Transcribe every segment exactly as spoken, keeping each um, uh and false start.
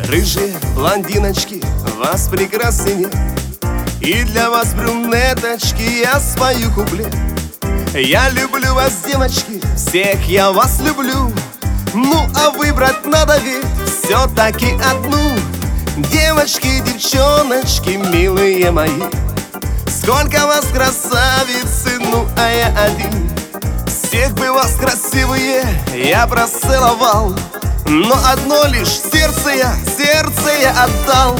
рыжие блондиночки, вас прекрасней нет. И для вас, брюнеточки, я спою куплет. Я люблю вас, девочки, всех я вас люблю. Ну а выбрать надо ведь все-таки одну. Девочки, девчоночки, милые мои, сколько вас красавицы, ну а я один. Всех бы вас красивые я процеловал, но одно лишь сердце я, сердце я отдал.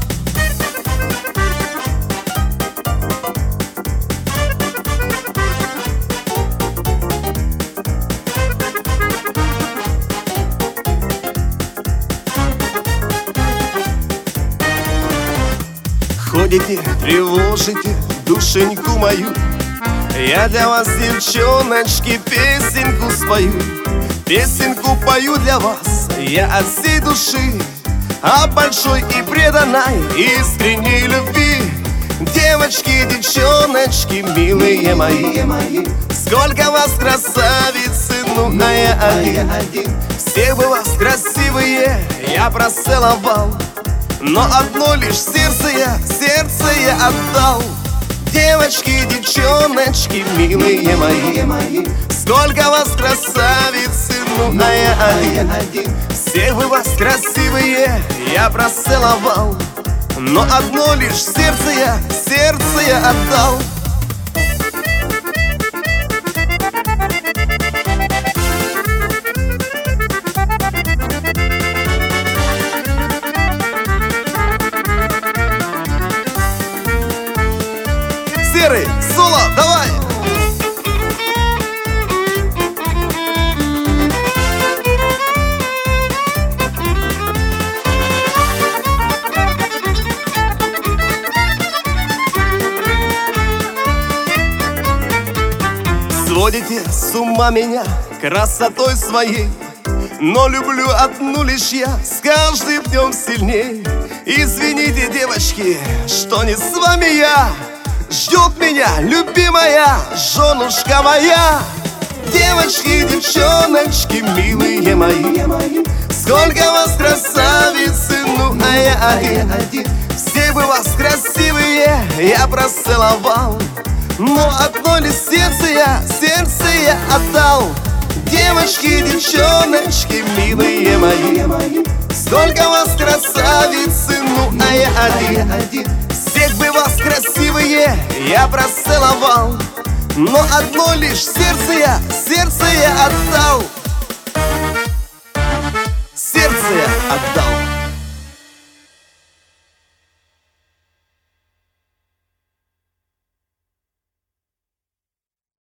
Ходите, тревожите душеньку мою. Я для вас, девчоночки, песенку спою. Песенку пою для вас я от всей души, о большой и преданной искренней любви. Девочки, девчоночки, милые мои, сколько вас красавицы, ну а я один. Всех бы вас красивые я процеловал, но одно лишь сердце я, сердце я отдал. Девочки, девчоночки, милые мои, сколько вас красавицы, ну а я один. Всех бы вас красивые я процеловал, но одно лишь сердце я, сердце я отдал. Серый, соло, давай! Сводите с ума меня красотой своей, но люблю одну лишь я с каждым днем сильней. Извините, девочки, что не с вами я. Ждет меня любимая женушка моя. Девочки, девчоночки, милые мои, сколько вас красавицы, ну а я один. Все бы вас красивые я процеловал, но одно лишь сердце я, сердце я отдал. Девочки, девчоночки, милые мои, сколько вас красавицы, ну а я один. Всех бы вас красивые я процеловал, но одно лишь сердце я, сердце я отдал. Сердце я отдал.